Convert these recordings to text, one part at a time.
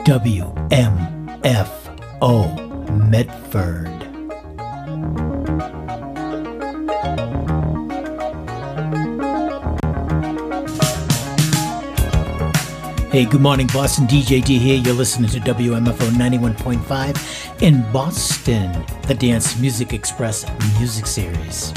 WMFO Medford. Hey, good morning, Boston. DJ D here. You're listening to WMFO 91.5 in Boston, the Dance Music Express music series.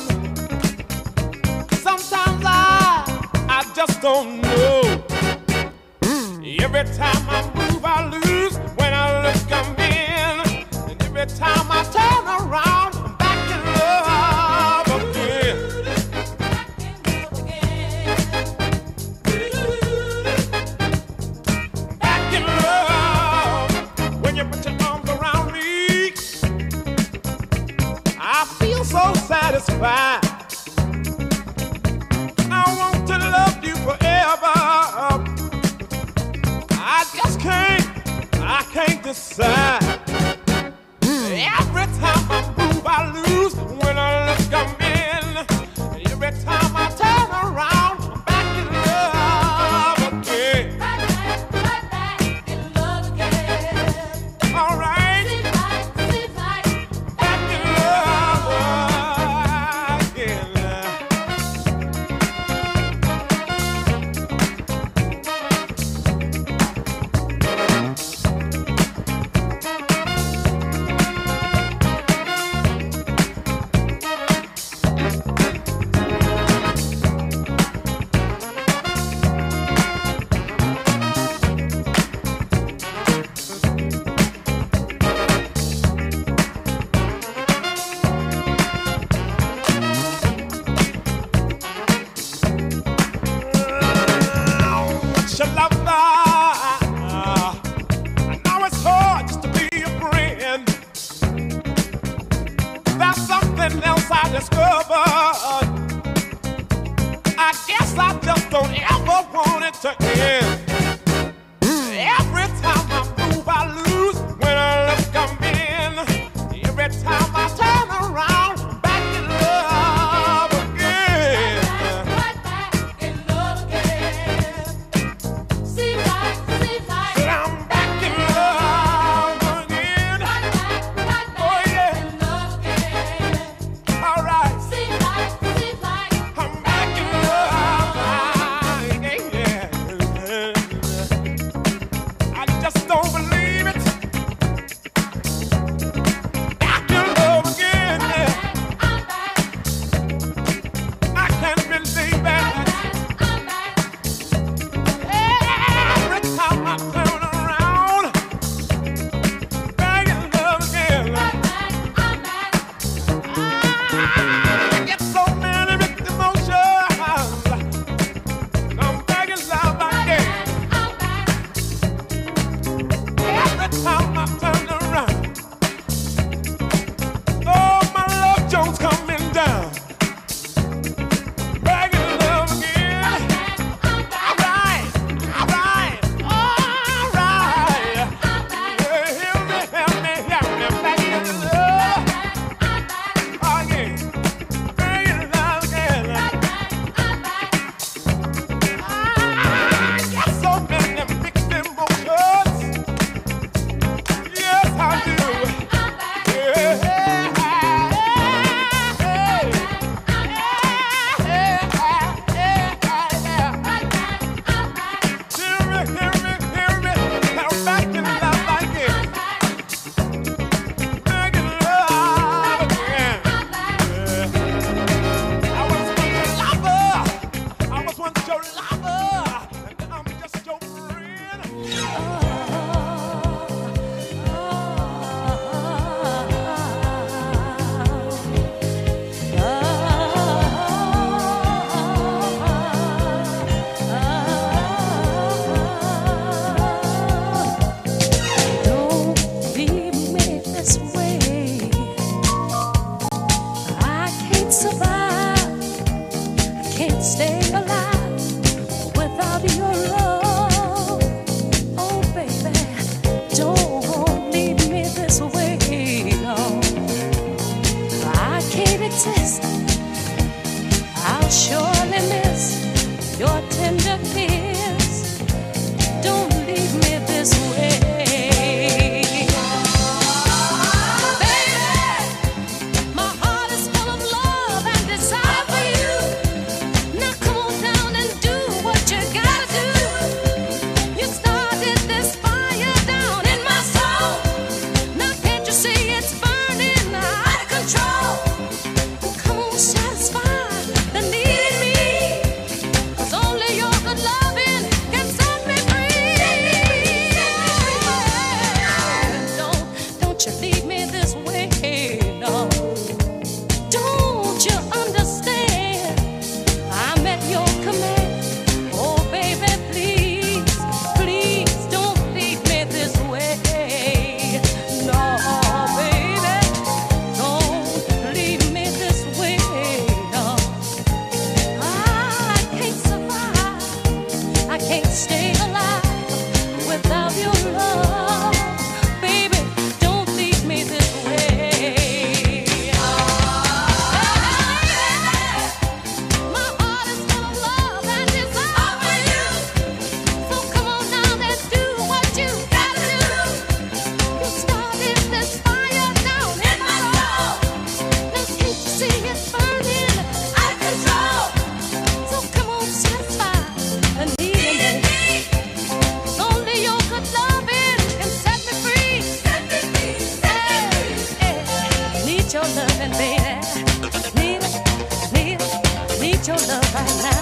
Sometimes I just don't know. Every time I move, I lose. When I look, I'm in. And every time I turn around, I'm back in love again. Back in love. When you put your arms around me, I feel so satisfied. I want to love you forever. I can't decide. Every time I move, I lose. When I look, I'm in. Every time I turn around, I'm back in love again. Back in love again. All right. Seems like back in love again. I guess I just don't ever want it to end. Every time I move, I lose. When I look, I'm in. Every time I turn around, I'm back in love again. Back in love again. Seems like I'm back in love again. Oh yeah. In love again. All right. Seems like I'm back in love again. I just don't believe it. Back in love again. I'm back. I can't believe it. I'm back. Every time I turn around, back in love again. I'm back. I get so many mixed emotions. I'm back in love again. Every time I turn around, oh, my love Jones coming down. Back in love again. All right, all right, all right. Yeah, help me, back in love again. Back in love again. I got so many mixed emotions. Yes, I do. Come on. need your loving, baby. Need your love right now.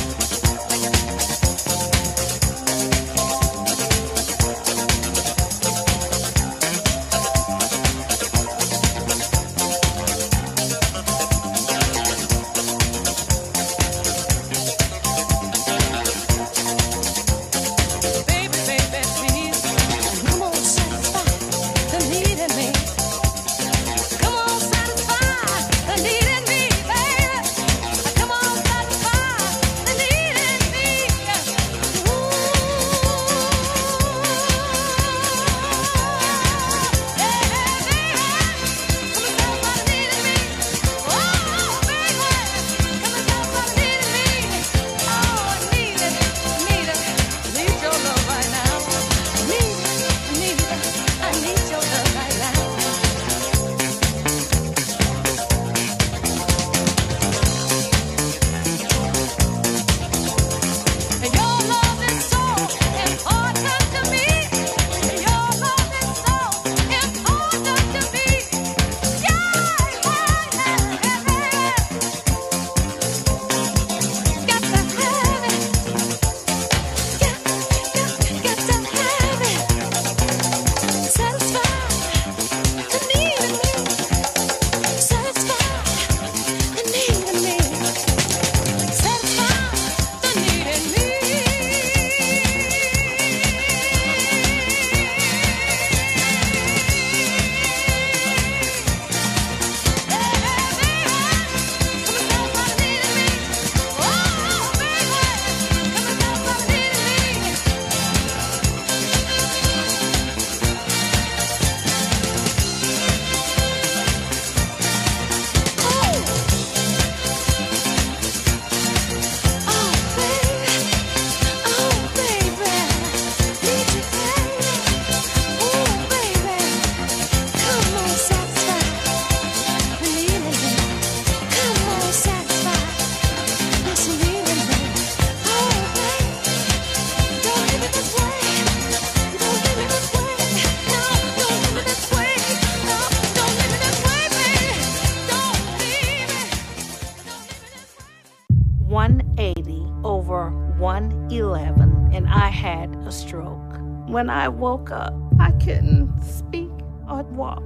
When I woke up, I couldn't speak or walk.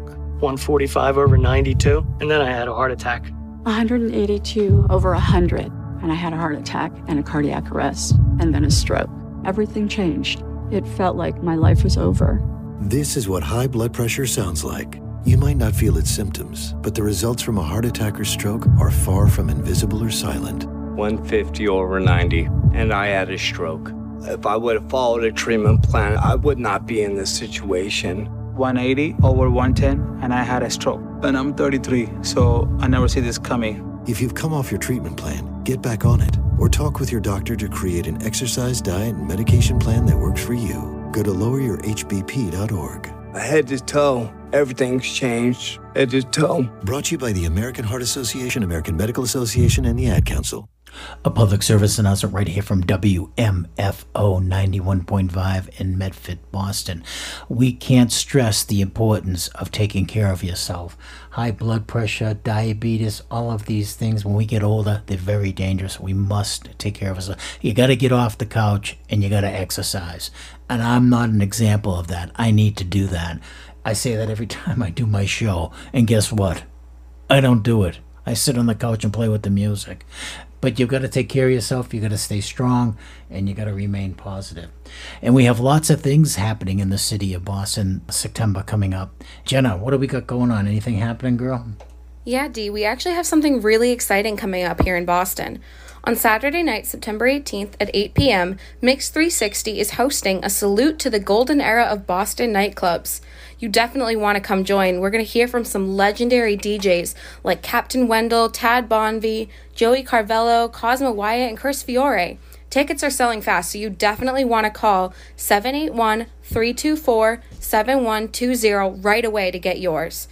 145 over 92, and then I had a heart attack. 182 over 100, and I had a heart attack and a cardiac arrest, and then a stroke. Everything changed. It felt like my life was over. This is what high blood pressure sounds like. You might not feel its symptoms, but the results from a heart attack or stroke are far from invisible or silent. 150 over 90, and I had a stroke. If I would have followed a treatment plan, I would not be in this situation. 180 over 110, and I had a stroke. And I'm 33, so I never see this coming. If you've come off your treatment plan, get back on it, or talk with your doctor to create an exercise, diet, and medication plan that works for you. Go to loweryourhbp.org. Head to toe, everything's changed. Head to toe. Brought to you by the American Heart Association, American Medical Association, and the Ad Council. A public service announcement right here from WMFO 91.5 in Medford, Boston. We can't stress the importance of taking care of yourself. High blood pressure, diabetes, all of these things, when we get older, they're very dangerous. We must take care of ourselves. You got to get off the couch and you got to exercise. And I'm not an example of that. I need to do that. I say that every time I do my show. And guess what? I don't do it. I sit on the couch and play with the music. But you've got to take care of yourself. You've got to stay strong, and you got to remain positive. And we have lots of things happening in the city of Boston. September coming up. Jenna, what do we got going on? Anything happening, girl? Yeah, Dee, we actually have something really exciting coming up here in Boston. On Saturday night, September 18th at 8 p.m., Mix 360 is hosting a salute to the golden era of Boston nightclubs. You definitely want to come join. We're going to hear from some legendary DJs like Captain Wendell, Tad Bonvie, Joey Carvello, Cosmo Wyatt, and Chris Fiore. Tickets are selling fast, so you definitely want to call 781-324-7120 right away to get yours.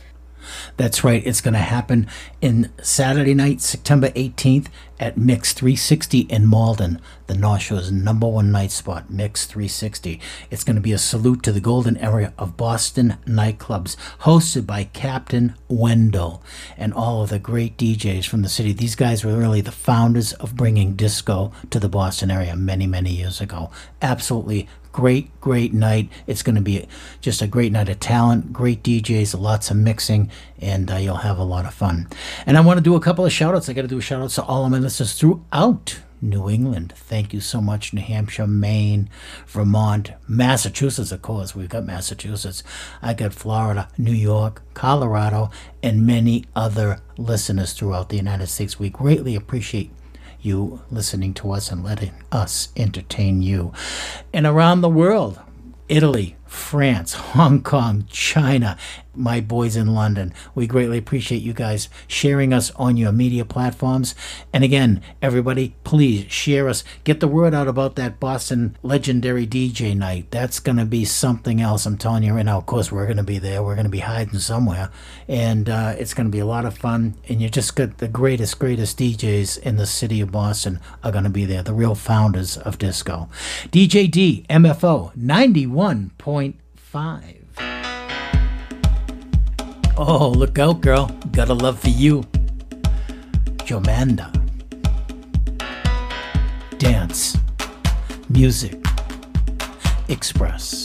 That's right. It's going to happen in Saturday night, September 18th at Mix 360 in Malden, the North Shore's #1 night spot, Mix 360. It's going to be a salute to the golden era of Boston nightclubs, hosted by Captain Wendell and all of the great DJs from the city. These guys were really the founders of bringing disco to the Boston area many, many years ago. Absolutely great night. It's going to be just a great night of talent, great DJs, lots of mixing, and you'll have a lot of fun. And I want to do a couple of shout-outs. I got to do a shout-out to all of my listeners throughout New England. Thank you so much. New Hampshire, Maine, Vermont, Massachusetts, of course. We've got Massachusetts. I got Florida, New York, Colorado, and many other listeners throughout the United States. We greatly appreciate you listening to us and letting us entertain you. And around the world, Italy, France, Hong Kong, China, my boys in London. We greatly appreciate you guys sharing us on your media platforms. And again, everybody, please share us. Get the word out about that Boston legendary DJ night. That's going to be something else. I'm telling you right now. Of course, we're going to be there. We're going to be hiding somewhere. And it's going to be a lot of fun. And you just got the greatest DJs in the city of Boston are going to be there. The real founders of disco. DJ D, MFO, 91.5. Oh, look out, girl. Got a love for you. Jomanda. Dance. Music. Express.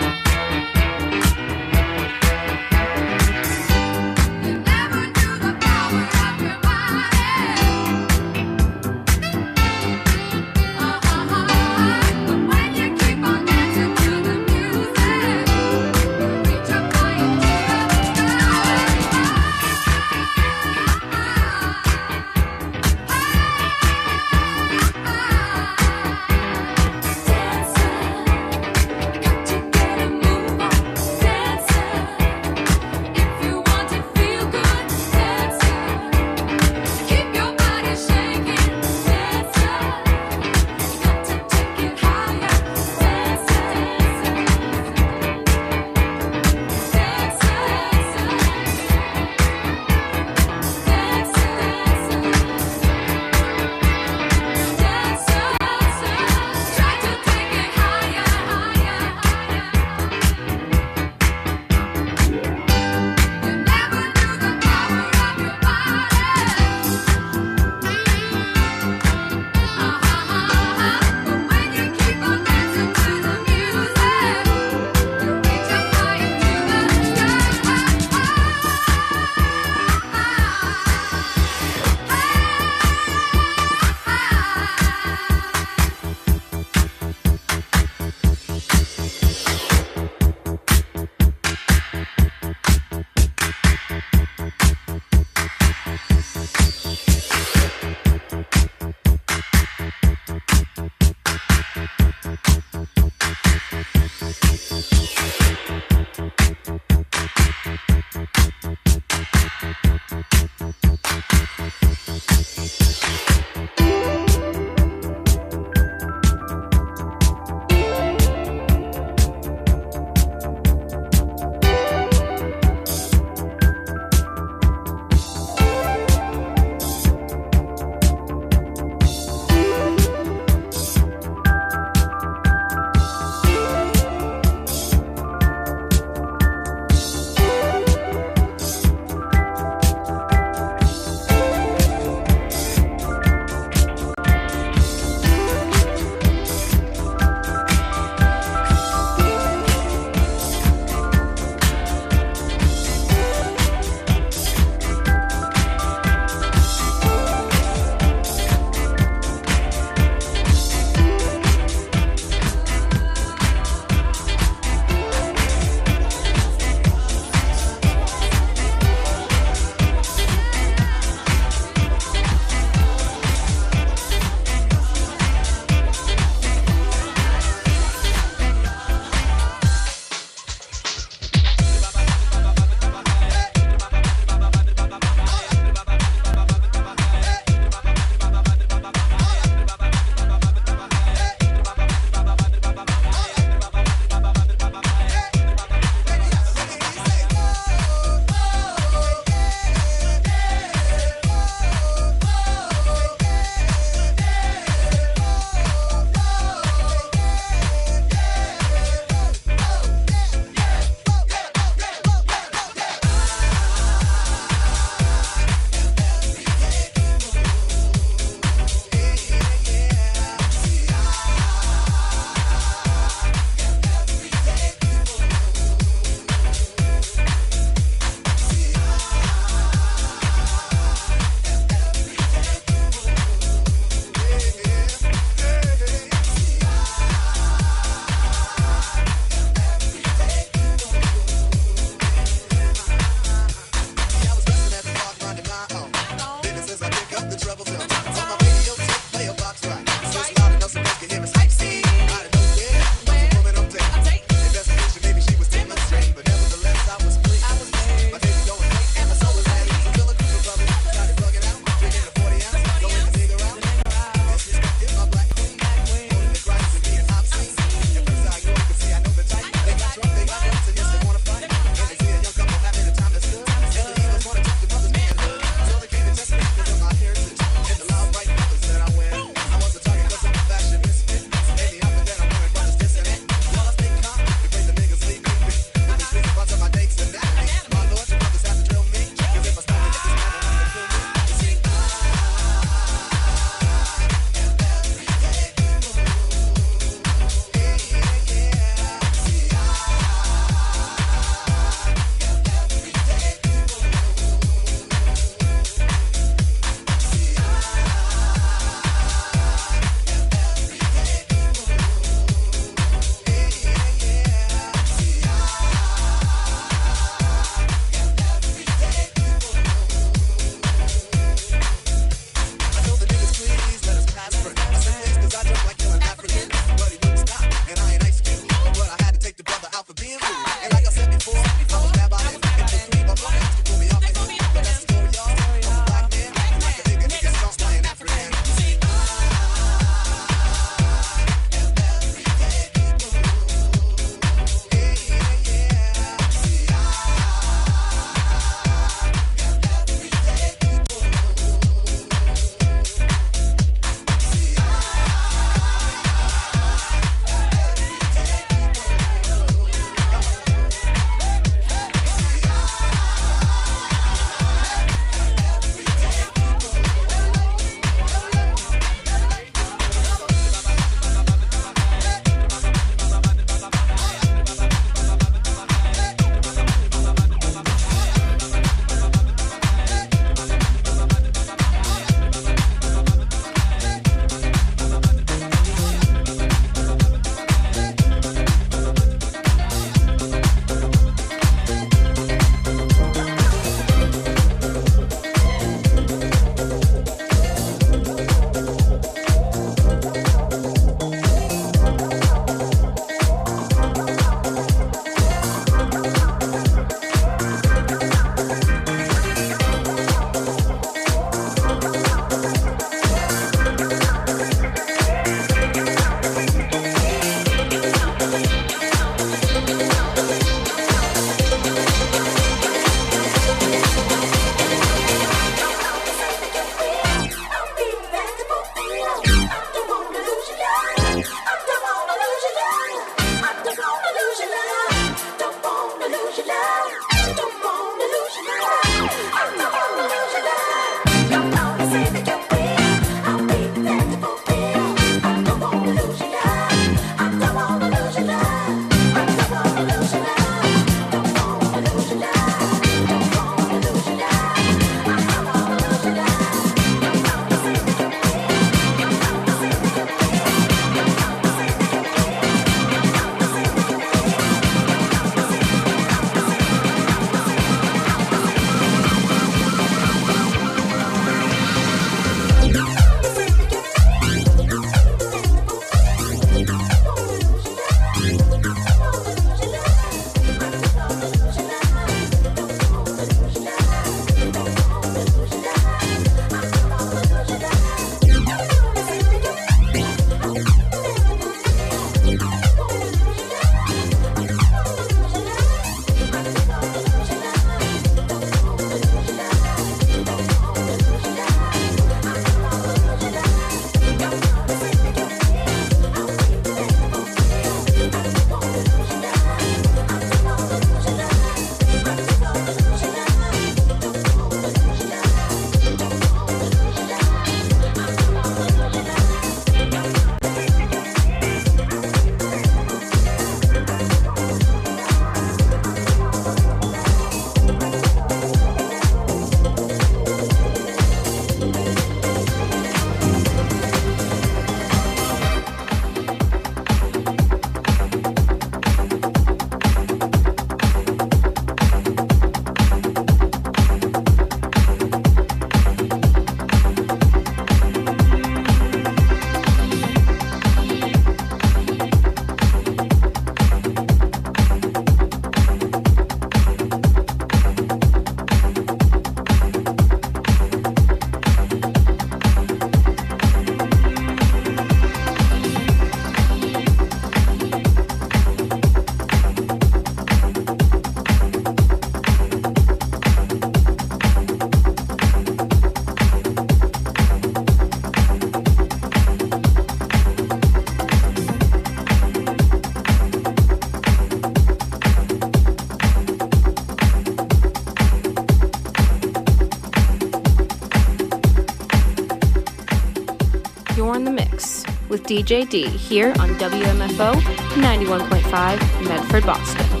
in the Mix with DJ D here on WMFO 91.5 Medford, Boston.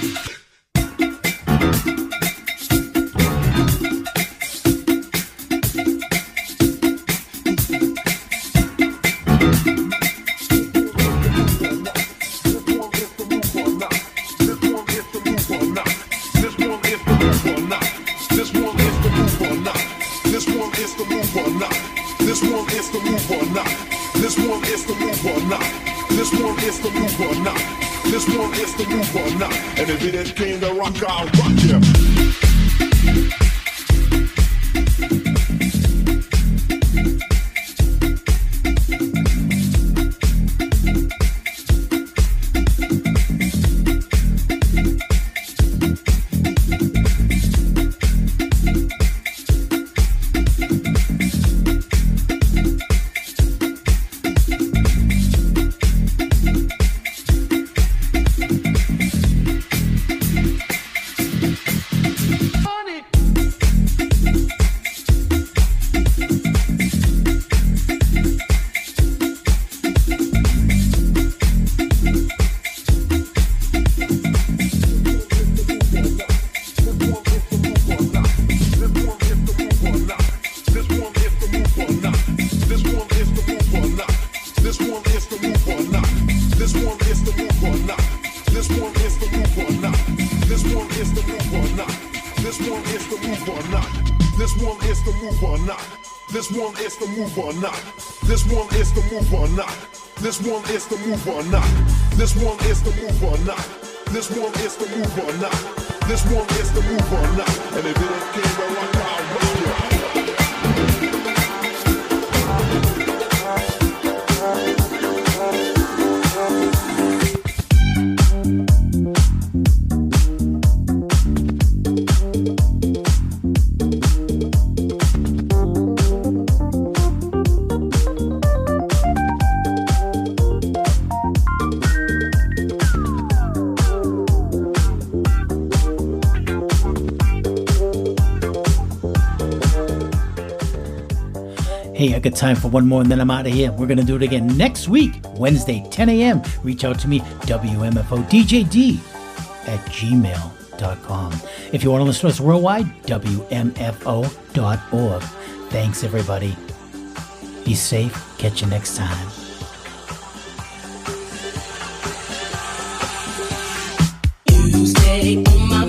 Hey, I got time for one more and then I'm out of here. We're going to do it again next week, Wednesday, 10 a.m. Reach out to me, WMFODJD@gmail.com. If you want to listen to us worldwide, WMFO.org. Thanks, everybody. Be safe. Catch you next time. You stay on my